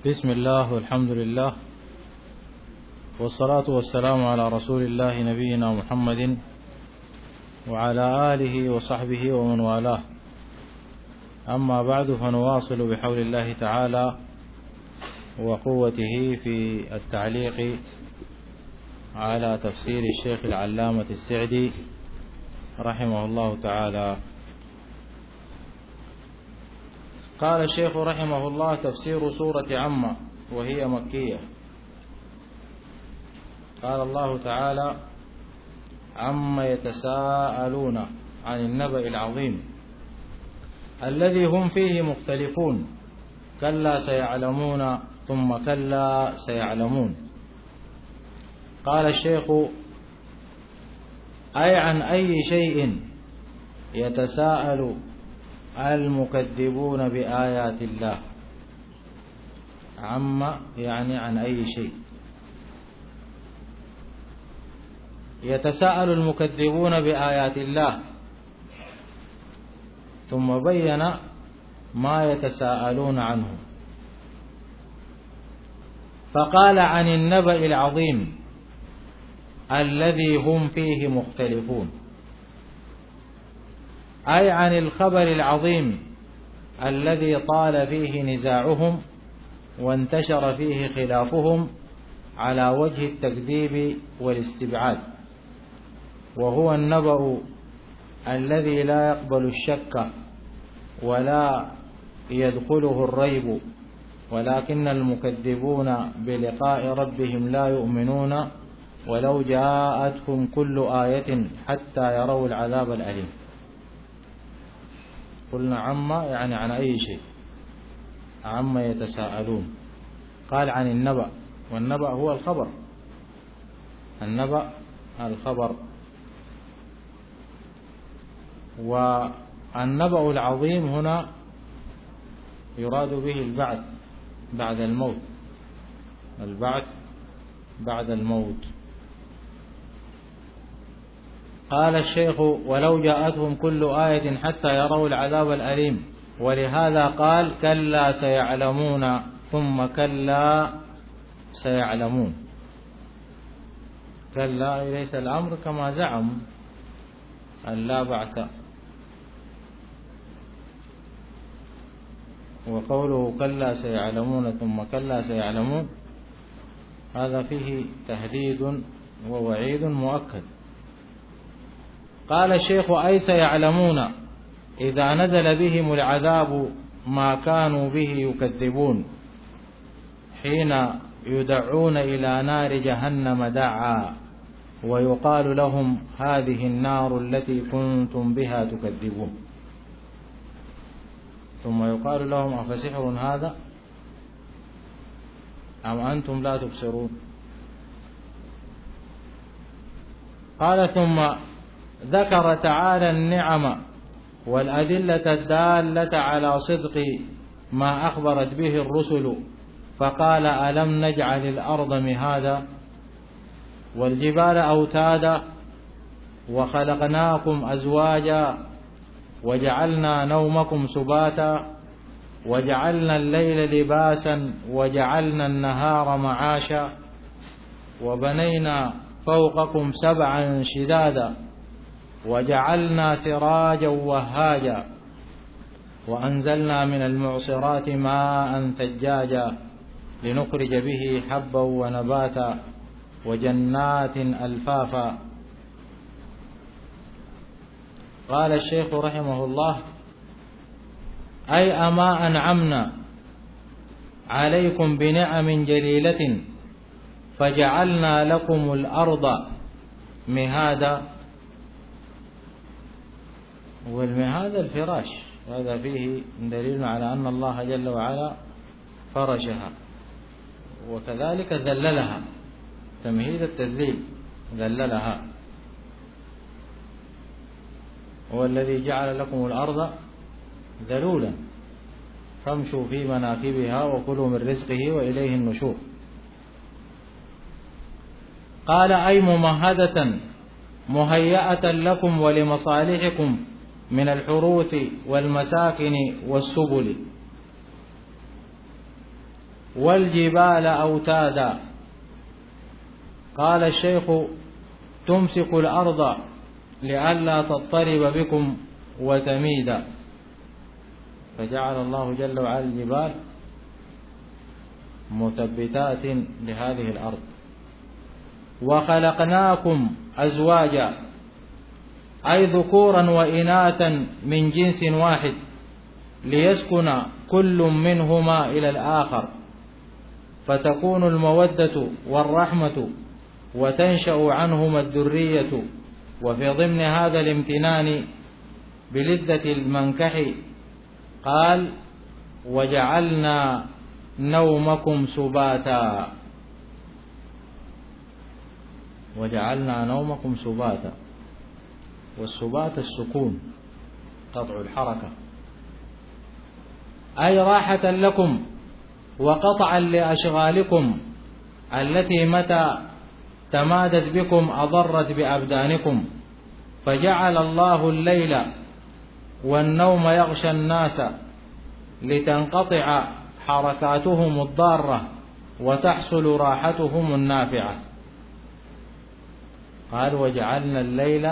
بسم الله والحمد لله والصلاة والسلام على رسول الله نبينا محمد وعلى آله وصحبه ومن والاه. أما بعد، فنواصل بحول الله تعالى وقوته في التعليق على تفسير الشيخ العلامة السعدي رحمه الله تعالى. قال الشيخ رحمه الله: تفسير سورة عم وهي مكية. قال الله تعالى: عم يتساءلون عن النبأ العظيم الذي هم فيه مختلفون، كلا سيعلمون ثم كلا سيعلمون. قال الشيخ: أي عن أي شيء يتساءل المكذبون بآيات الله. عم يعني عن أي شيء يتساءل المكذبون بآيات الله، ثم بين ما يتساءلون عنه، فقال: عن النبأ العظيم الذي هم فيه مختلفون، أي عن الخبر العظيم الذي طال فيه نزاعهم وانتشر فيه خلافهم على وجه التكذيب والاستبعاد، وهو النبأ الذي لا يقبل الشك ولا يدخله الريب، ولكن المكذبون بلقاء ربهم لا يؤمنون ولو جاءتهم كل آية حتى يروا العذاب الأليم. قلنا عم يعني عن أي شيء، عم يتساءلون. قال عن النبأ، والنبأ هو الخبر، النبأ الخبر. والنبأ العظيم هنا يراد به البعث بعد الموت، البعث بعد الموت. قال الشيخ: ولو جاءتهم كل آية حتى يروا العذاب الأليم، ولهذا قال: كلا سيعلمون ثم كلا سيعلمون. كلا ليس الأمر كما زعم أن لا بعث، وقوله كلا سيعلمون ثم كلا سيعلمون هذا فيه تهديد ووعيد مؤكد. قال الشيخ: أي سيعلمون إذا نزل بهم العذاب ما كانوا به يكذبون، حين يدعون إلى نار جهنم دعا ويقال لهم: هذه النار التي كنتم بها تكذبون. ثم يقال لهم: أفسحر هذا أم أنتم لا تبصرون؟ قال: ثم ذكر تعالى النعم والأدلة الدالة على صدق ما أخبرت به الرسل، فقال: ألم نجعل الأرض مهادا والجبال أوتادا وخلقناكم أزواجا وجعلنا نومكم سباتا وجعلنا الليل لباسا وجعلنا النهار معاشا وبنينا فوقكم سبعا شدادا وجعلنا سراجا وهاجا وأنزلنا من المعصرات ماء ثجاجا لنخرج به حبا ونباتا وجنات ألفافا. قال الشيخ رحمه الله: أي أما أنعمنا عليكم بنعم جليلة فجعلنا لكم الأرض مهادا. والمهاد الفراش، هذا فيه دليل على أن الله جل وعلا فرشها، وكذلك ذللها، تمهيد التذليل، ذللها. هو الذي جعل لكم الأرض ذلولا فامشوا في مناكبها وكلوا من رزقه وإليه النشور. قال: أي ممهدة مهيئة لكم ولمصالحكم من الحروث والمساكن والسبل. والجبال أوتادا. قال الشيخ: تمسك الأرض لئلا تضطرب بكم وتميد. فجعل الله جل وعلا الجبال مثبتات لهذه الأرض. وخلقناكم أزواجا، أي ذكورا وإناثا من جنس واحد، ليسكن كل منهما إلى الآخر، فتكون المودة والرحمة وتنشأ عنهما الذرية. وفي ضمن هذا الامتنان بلذة المنكح قال: وجعلنا نومكم سباتا. وجعلنا نومكم سباتا، والسبات السكون، قطع الحركة، أي راحة لكم وقطعا لأشغالكم التي متى تمادت بكم أضرت بأبدانكم. فجعل الله الليل والنوم يغشى الناس لتنقطع حركاتهم الضارة وتحصل راحتهم النافعة. قال: وجعلنا الليل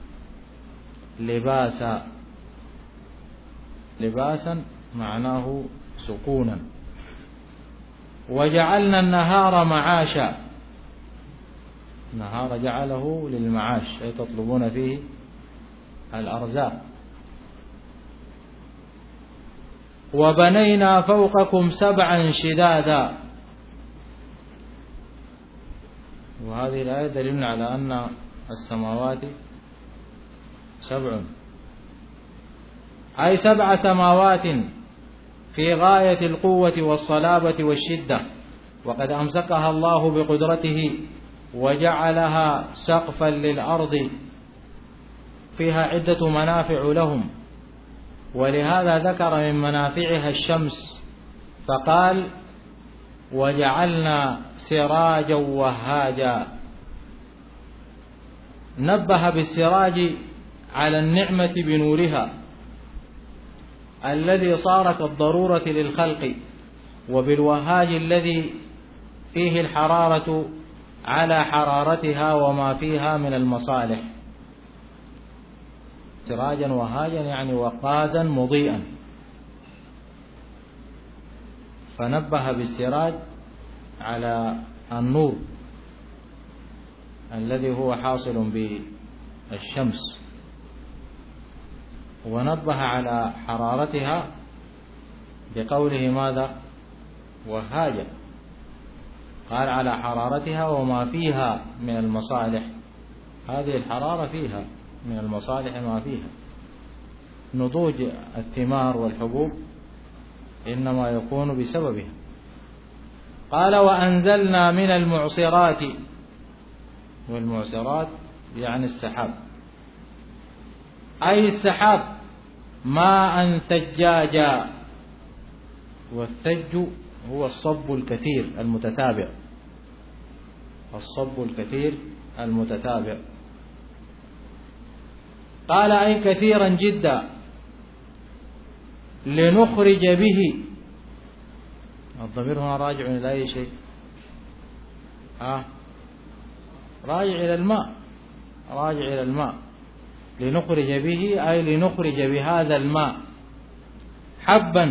لباسا. لباسا معناه سكونا. وجعلنا النهار معاشا. النهار جعله للمعاش، أي تطلبون فيه الأرزاق. وبنينا فوقكم سبعا شدادا. وهذه الآية دليل على أن السماوات سبع، أي 7 سماوات في غاية القوة والصلابة والشدة. وقد أمسكها الله بقدرته وجعلها سقفا للأرض فيها عدة منافع لهم، ولهذا ذكر من منافعها الشمس فقال: وجعلنا سراجا وهاجا. نبه بالسراج على النعمة بنورها الذي صار كالضرورة للخلق، وبالوهاج الذي فيه الحرارة على حرارتها وما فيها من المصالح. سراجا وهاجا يعني وقادا مضيئا، فنبه بالسراج على النور الذي هو حاصل بالشمس، ونبه على حرارتها بقوله ماذا؟ وهاجا. قال: على حرارتها وما فيها من المصالح. هذه الحرارة فيها من المصالح ما فيها. نضوج الثمار والحبوب إنما يكون بسببها. قال: وأنزلنا من المعصرات. والمعصرات يعني السحاب، أي السحاب ماء ثجاجا. والثج هو الصب الكثير المتتابع، الصب الكثير المتتابع. قال: أي كثيرا جدا، لنخرج به. الضمير هنا راجع إلى أي شيء؟ راجع إلى الماء، راجع إلى الماء. لنخرج به أي لنخرج بهذا الماء حبا.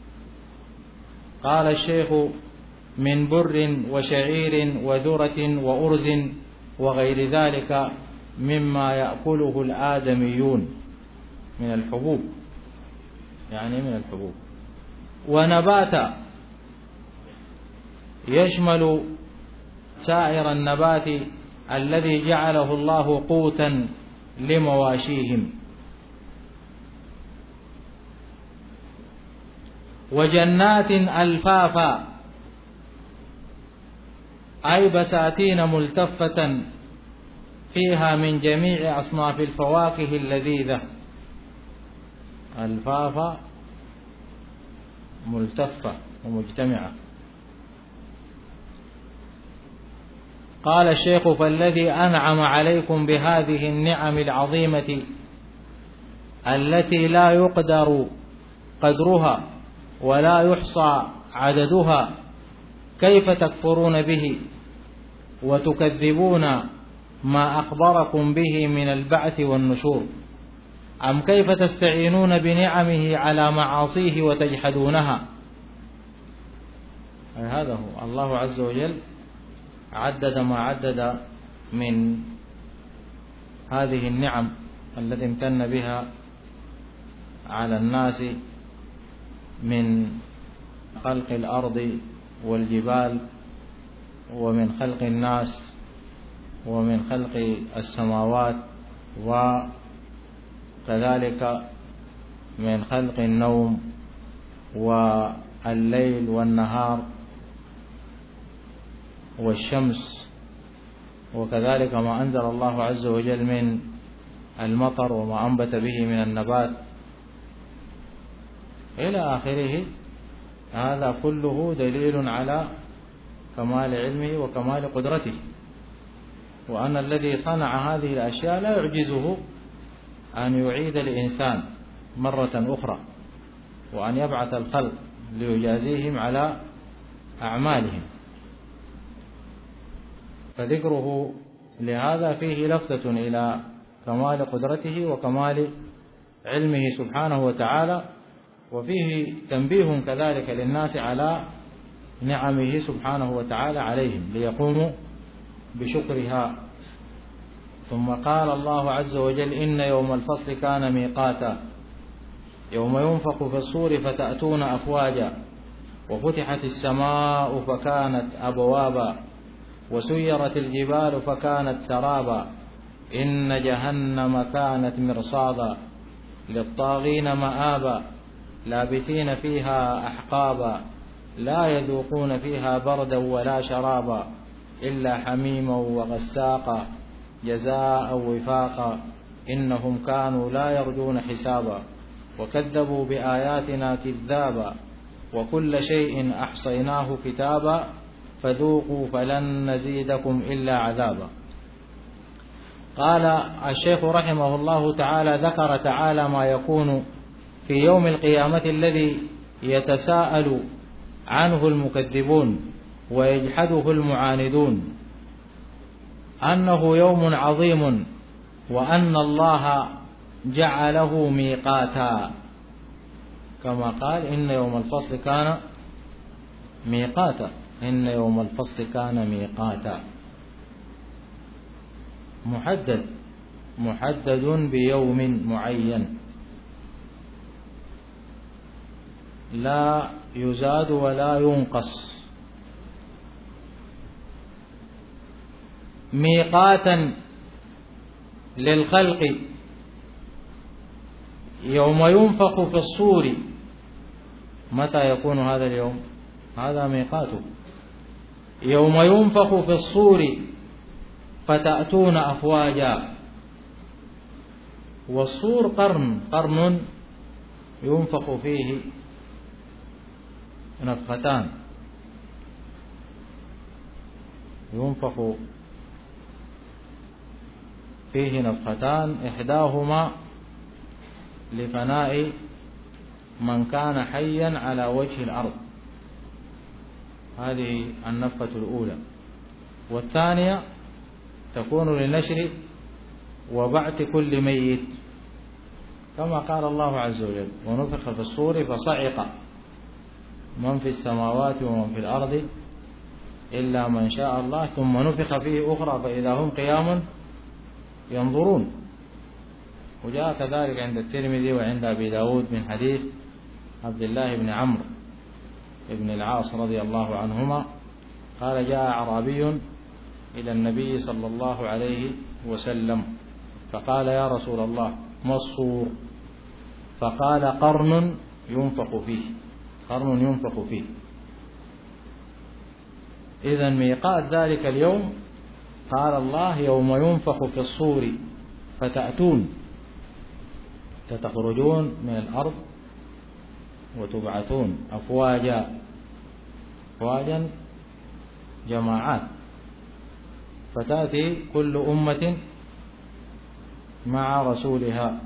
قال الشيخ: من بر وشعير وذرة وأرز وغير ذلك مما يأكله الآدميون من الحبوب، يعني من الحبوب. ونباتا يشمل سائر النبات الذي جعله الله قوتا لمواشيهم. وجنات ألفافا، أي بساتين ملتفة فيها من جميع أصناف الفواكه اللذيذة. ألفافا ملتفة ومجتمعة. قال الشيخ: فالذي أنعم عليكم بهذه النعم العظيمة التي لا يقدر قدرها ولا يحصى عددها كيف تكفرون به وتكذبون ما أخبركم به من البعث والنشور؟ أم كيف تستعينون بنعمه على معاصيه وتجحدونها؟ هذا هو الله عز وجل عدد ما عدد من هذه النعم التي امتن بها على الناس من خلق الأرض والجبال، ومن خلق الناس، ومن خلق السماوات، وكذلك من خلق النوم والليل والنهار والشمس، وكذلك ما أنزل الله عز وجل من المطر وما أنبت به من النبات إلى آخره. هذا كله دليل على كمال علمه وكمال قدرته، وأن الذي صنع هذه الأشياء لا يعجزه أن يعيد الإنسان مرة أخرى، وأن يبعث الخلق ليجازيهم على أعمالهم. فذكره لهذا فيه لفتة إلى كمال قدرته وكمال علمه سبحانه وتعالى، وفيه تنبيه كذلك للناس على نعمه سبحانه وتعالى عليهم ليقوموا بشكرها. ثم قال الله عز وجل: إن يوم الفصل كان ميقاتا، يوم ينفخ في الصور فتأتون أفواجا، وفتحت السماء فكانت أبوابا، وسيرت الجبال فكانت سرابا، إن جهنم كانت مرصادا، للطاغين مآبا، لابثين فيها أحقابا، لا يذوقون فيها بردا ولا شرابا إلا حميما وغساقا جزاء وفاقا، إنهم كانوا لا يرجون حسابا، وكذبوا بآياتنا كذابا، وكل شيء أحصيناه كتابا، فذوقوا فلن نزيدكم إلا عذابا. قال الشيخ رحمه الله تعالى: ذكر تعالى ما يكون في يوم القيامة الذي يتساءل عنه المكذبون ويجحده المعاندون، أنه يوم عظيم، وأن الله جعله ميقاتا، كما قال: إن يوم الفصل كان ميقاتا، إن يوم الفصل كان ميقاتا، محدد بيوم معين لا يزاد ولا ينقص، ميقاتا للخلق. يوم ينفخ في الصور، متى يكون هذا اليوم؟ هذا ميقاته. يوم ينفخ في الصور فتأتون أفواجا، والصور قرن ينفخ فيه نفختان، ينفخ فيه نفختان، إحداهما لفناء من كان حيا على وجه الأرض، هذه النفخة الأولى، والثانية تكون للنشر وبعث كل ميت، كما قال الله عز وجل: ونفخ في الصور فصعق من في السماوات ومن في الأرض إلا من شاء الله، ثم نفخ فيه أخرى فإذا هم قيام ينظرون. وجاء كذلك عند الترمذي وعند أبي داود من حديث عبد الله بن عمرو بن العاص رضي الله عنهما قال: جاء أعرابي إلى النبي صلى الله عليه وسلم فقال: يا رسول الله، ما الصور؟ فقال: قرن ينفخ فيه، قرن ينفخ فيه. إذن ميقات ذلك اليوم قال الله: يوم ينفخ في الصور فتأتون، تخرجون من الأرض وتبعثون أفواجا، أفواجا جماعات، فتأتي كل أمة مع رسولها،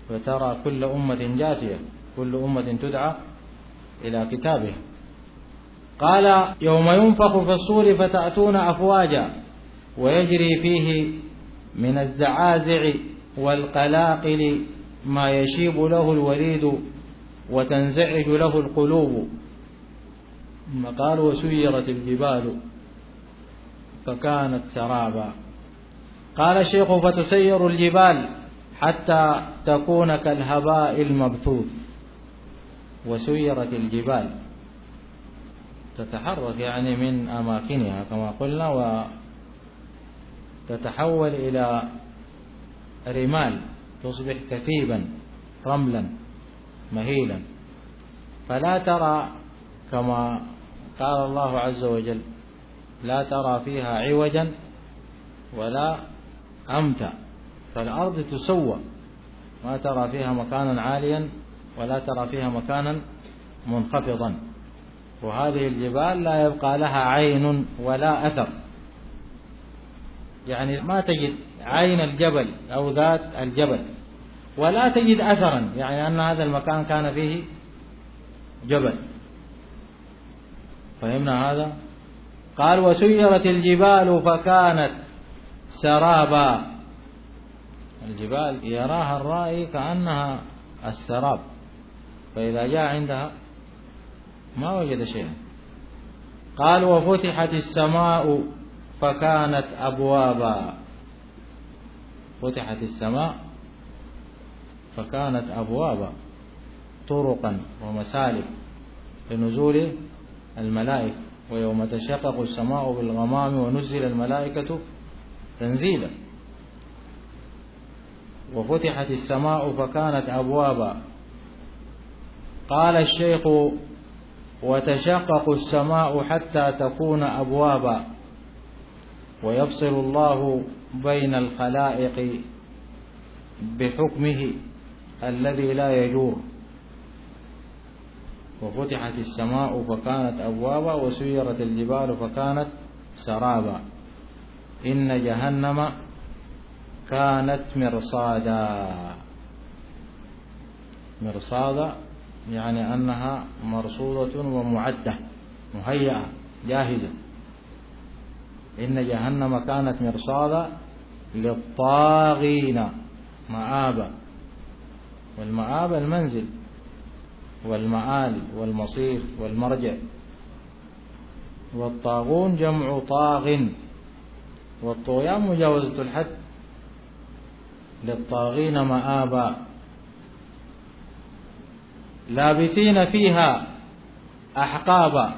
فترى كل أمة جاثية، كل أمة تدعى إلى كتابها، قال يوم ينفخ في الصور فتأتون أفواجا ويجري فيه من الزعازع والقلاقل ما يشيب له الوريد وتنزعج له القلوب. قال وسيرت الجبال فكانت سرابا. قال الشيخ فتسير الجبال حتى تكون كالهباء المبثوث. وسيرت الجبال تتحرك يعني من أماكنها كما قلنا وتتحول إلى رمال، تصبح كثيبا رملا مهيلا، فلا ترى كما قال الله عز وجل لا ترى فيها عوجا ولا أمتا، فالأرض تسوى ما ترى فيها مكانا عاليا ولا ترى فيها مكانا منخفضا. وهذه الجبال لا يبقى لها عين ولا أثر، يعني ما تجد عين الجبل أو ذات الجبل ولا تجد أثرا، يعني أن هذا المكان كان فيه جبل. فهمنا هذا؟ قال وسيرت الجبال فكانت سرابا. الجبال يراها الرائي كأنها السراب، فإذا جاء عندها ما وجد شيئا. قال وفتحت السماء فكانت أبوابا. فتحت السماء فكانت أبوابا، طرقا ومسالك لنزول الملائكة. ويوم تشقق السماء بالغمام ونزل الملائكة تنزيلا. وفتحت السماء فكانت أبوابا. قال الشيخ وتشقق السماء حتى تكون أبوابا ويفصل الله بين الخلائق بحكمه الذي لا يجور. وفتحت السماء فكانت أبوابا وسيرت الجبال فكانت سرابا. إن جهنم كانت مرصادا. مرصادا يعني أنها مرصودة ومعدة مهيئة جاهزة. إن جهنم كانت مرصادا للطاغين مآبا. والمآب المنزل والمآل والمصير والمرجع. والطاغون جمع طاغ، والطغيان مجاوزة الحد. للطاغين مآبا لابثين فيها أحقابا.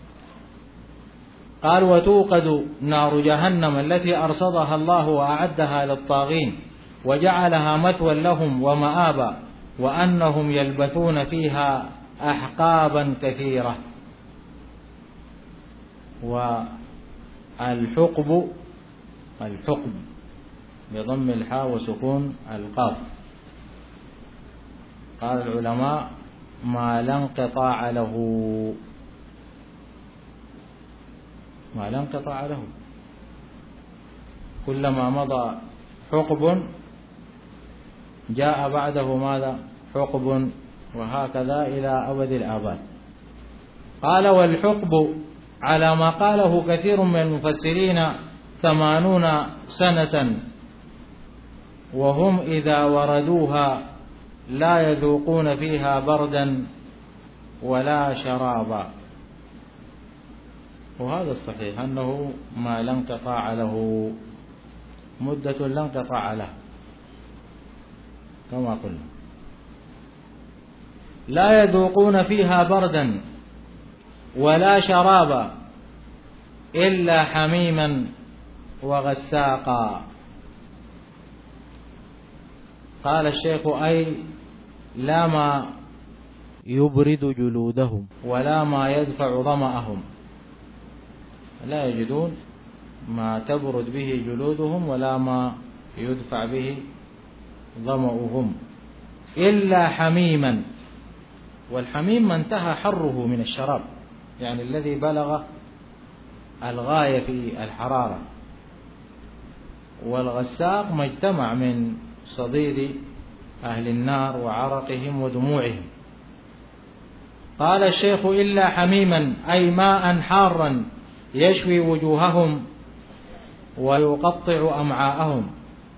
قال وتوقد نار جهنم التي أرصدها الله وأعدها للطاغين وجعلها مثوى لهم ومآبا، وأنهم يلبثون فيها أحقابا كثيرة. والحقب بضم الحاء وسكون القاف. قال العلماء ما لا انقطاع له، ما لا انقطاع له، كلما مضى حقب جاء بعده ماذا؟ حقب، وهكذا إلى أبد الآباد. قال والحقب على ما قاله كثير من المفسرين 80 سنة، وهم إذا وردوها لا يذوقون فيها بردا ولا شرابا. وهذا الصحيح أنه ما لا انقطاع له، مدة لا انقطاع له كما قلنا. لا يذوقون فيها بردا ولا شرابا إلا حميما وغساقا. قال الشيخ أي لا ما يبرد جلودهم ولا ما يدفع ظمأهم، لا يجدون ما تبرد به جلودهم ولا ما يدفع به ظمأهم إلا حميما. والحميم ما انتهى حره من الشراب، يعني الذي بلغ الغاية في الحرارة. والغساق ما اجتمع من صديد أهل النار وعرقهم ودموعهم. قال الشيخ: إلا حميما، أي ماء حارا يشوي وجوههم ويقطع أمعاءهم،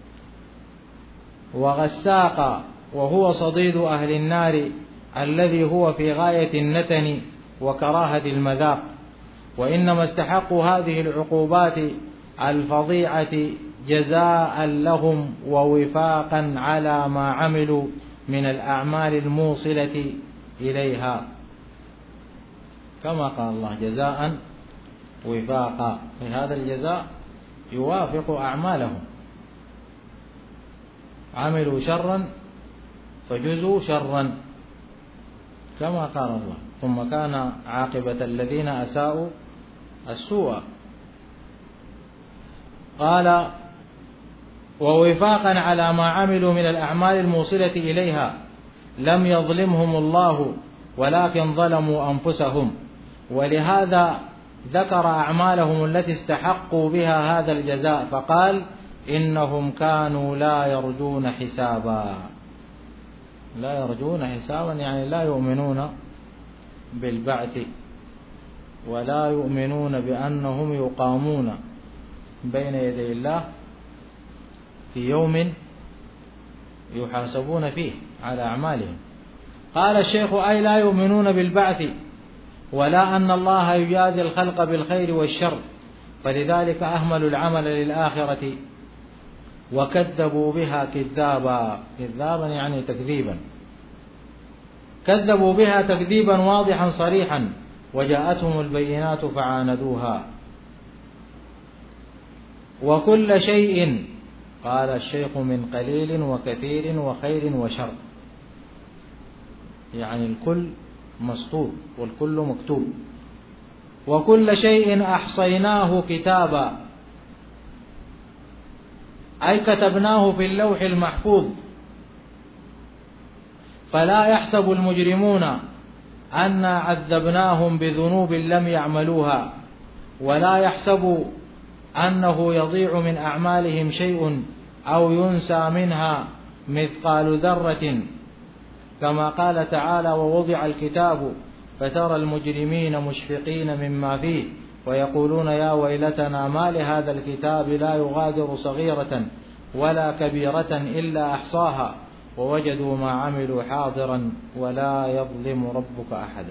وغساقا، وهو صديد أهل النار الذي هو في غاية النتن وكراهة المذاق. وإنما استحقوا هذه العقوبات الفظيعة جزاء لهم ووفاقا على ما عملوا من الأعمال الموصلة إليها، كما قال الله: جزاء وفاقا، هذا الجزاء يوافق أعمالهم، عملوا شرا فجزوا شرا، كما قال الله: ثم كان عاقبة الذين أساءوا السوء. قال: ووفاقا على ما عملوا من الأعمال الموصلة إليها، لم يظلمهم الله ولكن ظلموا أنفسهم، ولهذا ذكر أعمالهم التي استحقوا بها هذا الجزاء، فقال: إنهم كانوا لا يرجون حسابا. لا يرجون حسابا يعني لا يؤمنون بالبعث، ولا يؤمنون بأنهم يقامون بين يدي الله في يوم يحاسبون فيه على أعمالهم. قال الشيخ: أي لا يؤمنون بالبعث، ولا أن الله يجازي الخلق بالخير والشر، فلذلك أهملوا العمل للآخرة وكذبوا بها كذابا. كذابا يعني تكذيبا، كذبوا بها تكذيبا واضحا صريحا، وجاءتهم البينات فعاندوها. وكل شيء، قال الشيخ، من قليل وكثير وخير وشر، يعني الكل مسطور والكل مكتوب. وكل شيء أحصيناه كتابا، أي كتبناه في اللوح المحفوظ. فلا يحسب المجرمون أنا عذبناهم بذنوب لم يعملوها، ولا يحسب أنه يضيع من أعمالهم شيء أو ينسى منها مثقال ذرة، كما قال تعالى: ووضع الكتاب فترى المجرمين مشفقين مما فيه ويقولون يا ويلتنا ما لهذا الكتاب لا يغادر صغيرة ولا كبيرة إلا أحصاها ووجدوا ما عملوا حاضرا ولا يظلم ربك أحدا.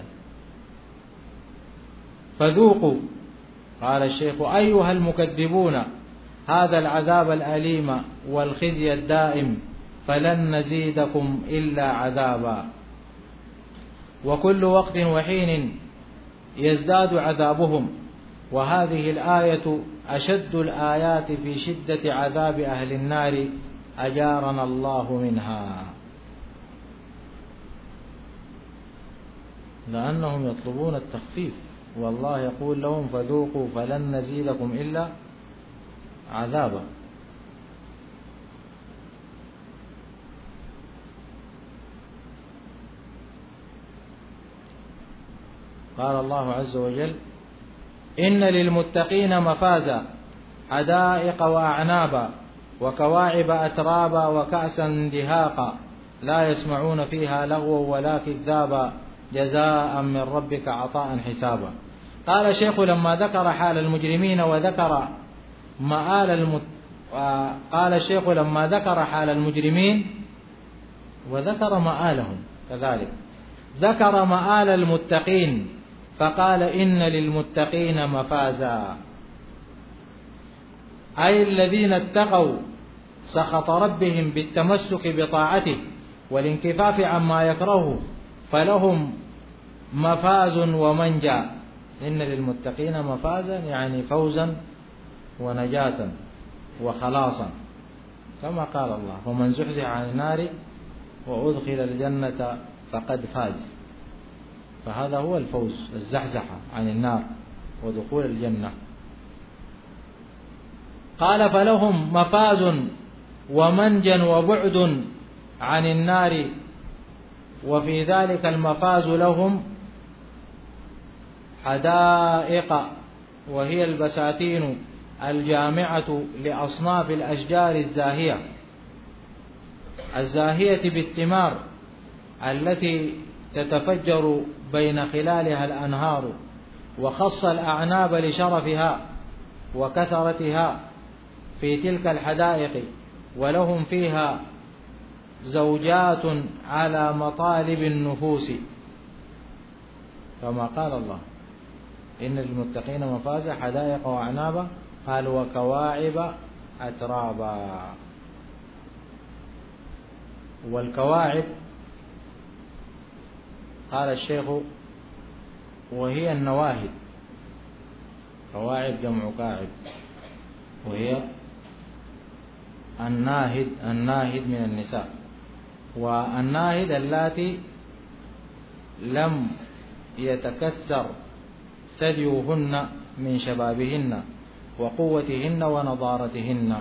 فذوقوا، قال الشيخ، أيها المكذبون، هذا العذاب الأليم والخزي الدائم، فلن نزيدكم إلا عذابا. وكل وقت وحين يزداد عذابهم، وهذه الآية أشد الآيات في شدة عذاب أهل النار، أجارنا الله منها. لأنهم يطلبون التخفيف، والله يقول لهم: فذوقوا فلن نزيدكم إلا عذابا. قال الله عز وجل: إن للمتقين مفازا، حدائق وأعنابا وكواعب أترابا وكأسا دهاقا، لا يسمعون فيها لغوا ولا كذابا، جزاء من ربك عطاء حسابا. قال الشيخ: لما ذكر حال المجرمين وذكر قال الشيخ: لما ذكر حال المجرمين وذكر مآلهم، كذلك ذكر مآل المتقين، فقال: إن للمتقين مفازا، أي الذين اتقوا سخط ربهم بالتمسك بطاعته والانكفاف عما يكرهه، فلهم مفاز ومنجى. إن للمتقين مفازا يعني فوزا ونجاة وخلاصا، كما قال الله: ومن زحزح عن النار وأدخل الجنة فقد فاز. فهذا هو الفوز، الزحزحة عن النار ودخول الجنة. قال: فلهم مفاز ومنجا وبعد عن النار، وفي ذلك المفاز لهم حدائق، وهي البساتين الجامعة لأصناف الأشجار الزاهية بالثمار، التي تتفجر بين خلالها الأنهار، وخص الأعناب لشرفها وكثرتها في تلك الحدائق، ولهم فيها زوجات على مطالب النفوس، كما قال الله: إن للمتقين مفازا حدائق وأعنابا، قال: وكواعب أترابا. والكواعب قال الشيخ وهي النواهد، كواعب جمع كاعب، وهي الناهد من النساء، والناهد اللاتي لم يتكسر ثديهن من شبابهن وقوتهن ونضارتهن.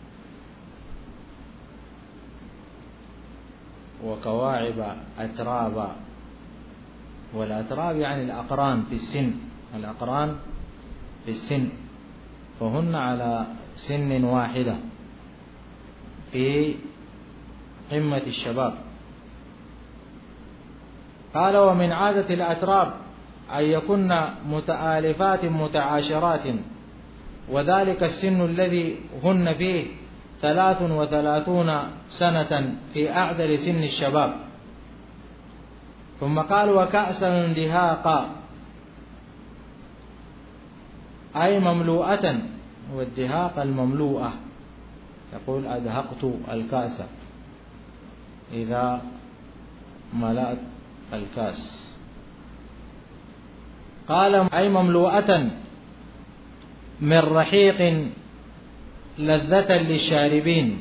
وكواعب أترابا، والأتراب يعني الأقران في السن، الأقران في السن، فهن على سن واحدة في قمة الشباب. قال: ومن عادة الأتراب أن يكن متآلفات متعاشرات، وذلك السن الذي هن فيه 33 سنة في أعدل سن الشباب. ثم قال: وكأسا دهاقا، أي مملوءة، والدهاق المملوءة، يقول: أدهقت الكأس إذا ملأت الكأس. قال: أي مملوءة من رحيق لذة للشاربين،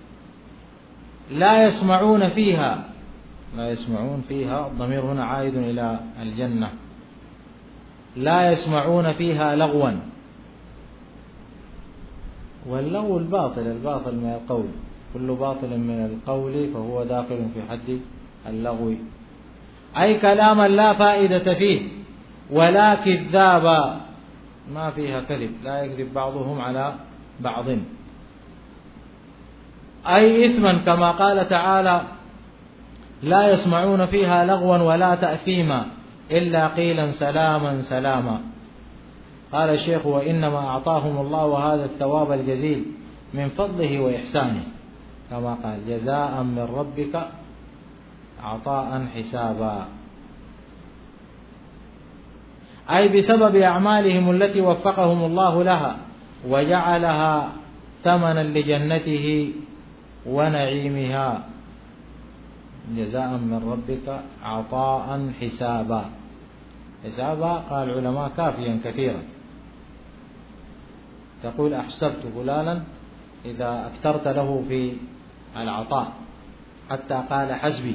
لا يسمعون فيها، الضمير هنا عائد إلى الجنة، لا يسمعون فيها لغوا، واللغو الباطل من القول، كل باطل من القول فهو داخل في حد اللغو، أي كلاما لا فائدة فيه، ولا كذابا، ما فيها كذب، لا يكذب بعضهم على بعض، أي إثما، كما قال تعالى: لا يسمعون فيها لغوا ولا تأثيما إلا قيلا سلاما سلاما. قال الشيخ: وإنما أعطاهم الله هذا الثواب الجزيل من فضله وإحسانه، كما قال: جزاء من ربك عطاء حسابا، أي بسبب أعمالهم التي وفقهم الله لها وجعلها ثمنا لجنته ونعيمها. جزاء من ربك عطاء حسابا. حسابا قال العلماء كافيا كثيرا، تقول: أحسبت فلانا إذا أكثرت له في العطاء، حتى قال: حسبي.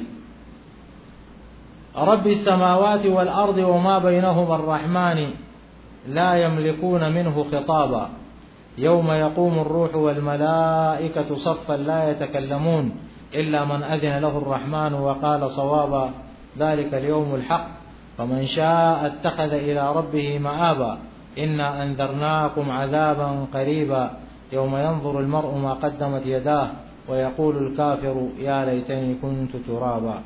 رب السماوات والأرض وما بينهما الرحمن لا يملكون منه خطابا، يوم يقوم الروح والملائكة صفا لا يتكلمون إلا من أذن له الرحمن وقال صوابا، ذلك اليوم الحق، فمن شاء اتخذ إلى ربه مآبا، إنا أنذرناكم عذابا قريبا، يوم ينظر المرء ما قدمت يداه ويقول الكافر يا ليتني كنت ترابا.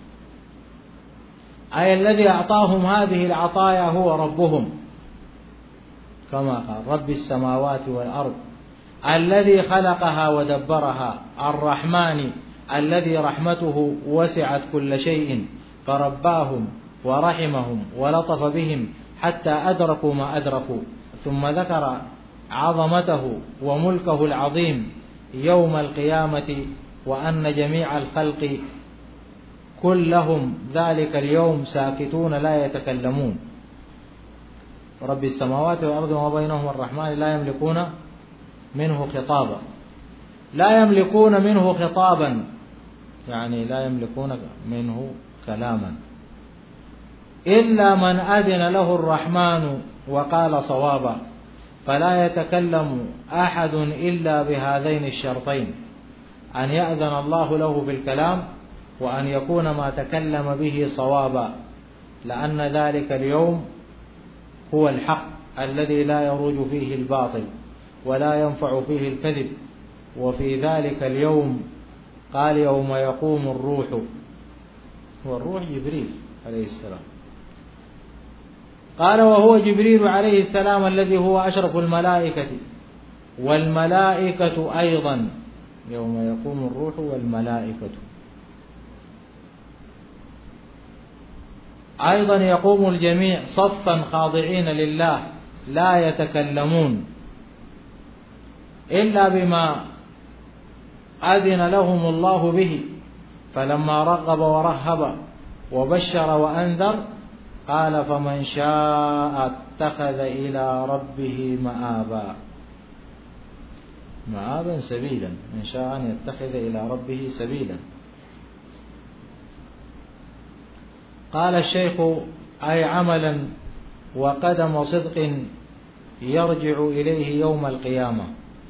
أي الذي أعطاهم هذه العطايا هو ربهم، كما قال: رب السماوات والأرض الذي خلقها ودبرها، الرحمن الذي رحمته وسعت كل شيء فرباهم ورحمهم ولطف بهم حتى أدركوا ما أدركوا، ثم ذكر عظمته وملكه العظيم يوم القيامة، وأن جميع الخلق كلهم ذلك اليوم ساكتون لا يتكلمون. رب السماوات والأرض وما بينهما الرحمن لا يملكون منه خطابا، لا يملكون منه خطابا يعني لا يملكون منه كلاما، إلا من أذن له الرحمن وقال صوابا، فلا يتكلم أحد إلا بهذين الشرطين: أن يأذن الله له في الكلام، وأن يكون ما تكلم به صوابا، لأن ذلك اليوم هو الحق الذي لا يروج فيه الباطل ولا ينفع فيه الكذب. وفي ذلك اليوم قال: يوم يقوم الروح، والروح جبريل عليه السلام، قال وهو جبريل عليه السلام الذي هو أشرف الملائكة، والملائكة أيضا يوم يقوم الروح والملائكة أيضا يقوم الجميع صفا خاضعين لله لا يتكلمون إلا بما أذن لهم الله به. فلما رغب ورهب وبشر وأنذر قال فمن شاء اتخذ إلى ربه مآبا سبيلا، من شاء أن يتخذ إلى ربه سبيلا. قال الشيخ أي عملا وقدم صدق يرجع إليه يوم القيامة.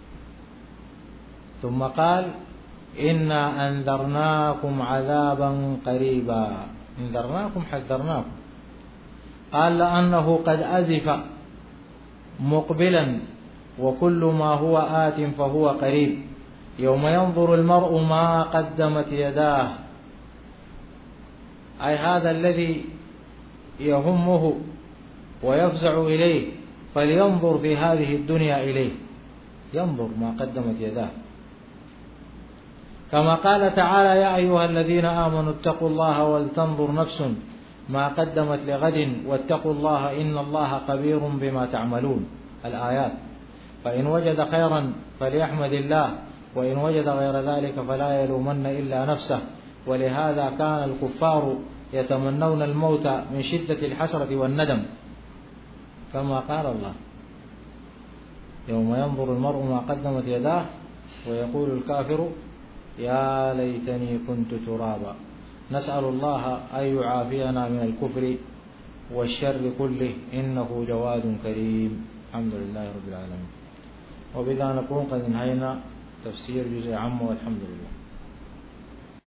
ثم قال إنا أنذرناكم عذابا قريبا، انذرناكم حذرناكم. قال لأنه قد أزف مقبلا وكل ما هو آت فهو قريب، يوم ينظر المرء ما قدمت يداه، أي هذا الذي يهمه ويفزع إليه فلينظر في هذه الدنيا إليه، ينظر ما قدمت يداه. كما قال تعالى يا أيها الذين آمنوا اتقوا الله ولتنظر نفس ما قدمت لغد واتقوا الله إن الله خبير بما تعملون، الآيات. فإن وجد خيرا فليحمد الله، وإن وجد غير ذلك فلا يلومن إلا نفسه. ولهذا كان الكفار يتمنون الموت من شدة الحسرة والندم، كما قال الله يوم ينظر المرء ما قدمت يداه ويقول الكافر يا ليتني كنت ترابا. نسأل الله أن يعافينا من الكفر والشر كله إنه جواد كريم. الحمد لله رب العالمين. وبذا نكون قد انهينا تفسير جزء عام، والحمد لله.